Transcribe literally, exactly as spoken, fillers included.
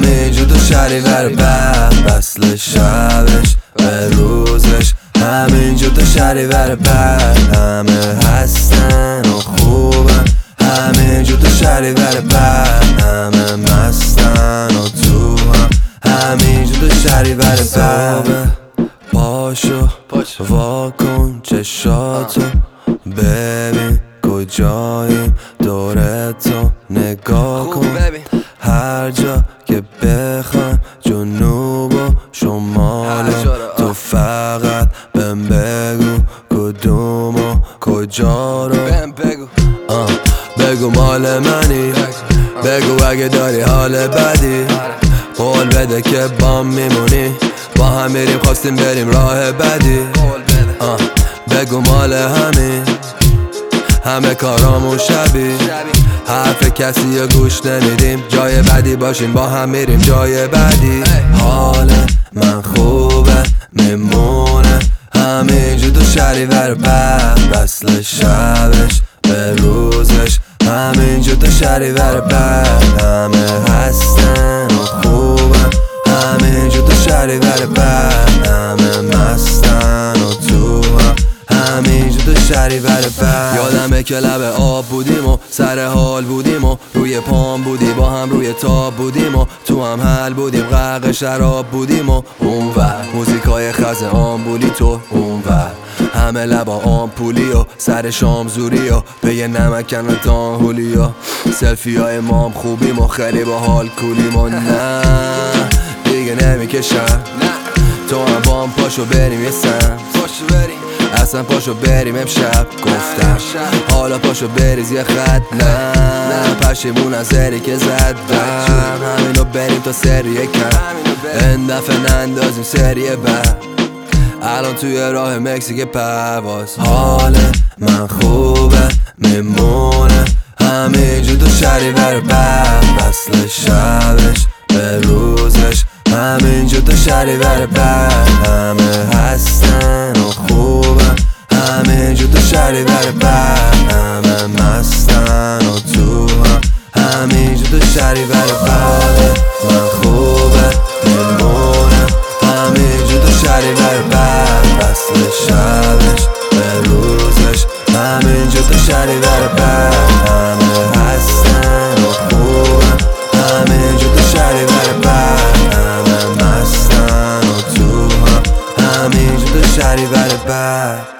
همینجور تو شهریور بعد فصل شبش به روزش، همینجور تو شهریور بعد همه هستن و خوبن، همینجور تو شهریور بعد همه مستن و تو هم، همینجور تو شهریور بعد. پاشو واکن چشاتو ببین کجاییم، دورتو نگاه کن، هر جا که بخوایم جنوب و شمال، تو فقط بهم بگو کدوم و کجا رو، آه بگو مال منی، بگو اگه داری حال بدی، قول بده که با میمونی، با هم میریم خواستیم بریم راه بدی، آه بگو مال همین همه کارامون شبیه، حرف کسی رو گوش نمیدیم، جای بدی باشیم با هم میریم جای بدی. حال من خوبه میمونه همینجور تو شهریور بعد فصل شبش به روزش، همینجور تو شهریور بعد همه هستن و خوبن، همینجور تو شهریور بعد همه مستن و تو هم، همینجور تو شهریور بعد. یادمه که لب آب بودیم و سر حال بودیم و روی پام بودی، با هم روی تاب بودیم و تو هم حل بودیم، غرق شراب بودیم و اونور موزیکای خز آمبولی، تو اونور همه لبا آمپولی و سر شام زوری و به یه نمکن تانهولی و سلفی های مام خوبیم و خیلی با حال کولیم و نه دیگه نمیکشم، تو هم با هم پاشو بریم یه سمت، اصلا پاشو بریم امشب گفتم، حالا پاشو بریز یه خط، نه پشیمون از هری که زدم، همینو بریم تا سری کم، این دفعه نندازیم سری بعد، الان توی راه مکزیک پرواز. حال من خوبه میمونه همینجور تو شهریور بعد فصل شبش به روزش، همینجور تو شهریور بعد همه هستن و خوبن، همینجور تو شهریور بعد همه مستن و تو هم، همینجور تو شهریور بعد. من خوبه میمونه همینجور تو شهریور بعد فصل شبش به روزش، همینجور تو شهریور بعد همه هستن و خوبن، همینجور تو شهریور بعد همه مستن و تو هم، همینجور تو شهریور بعد.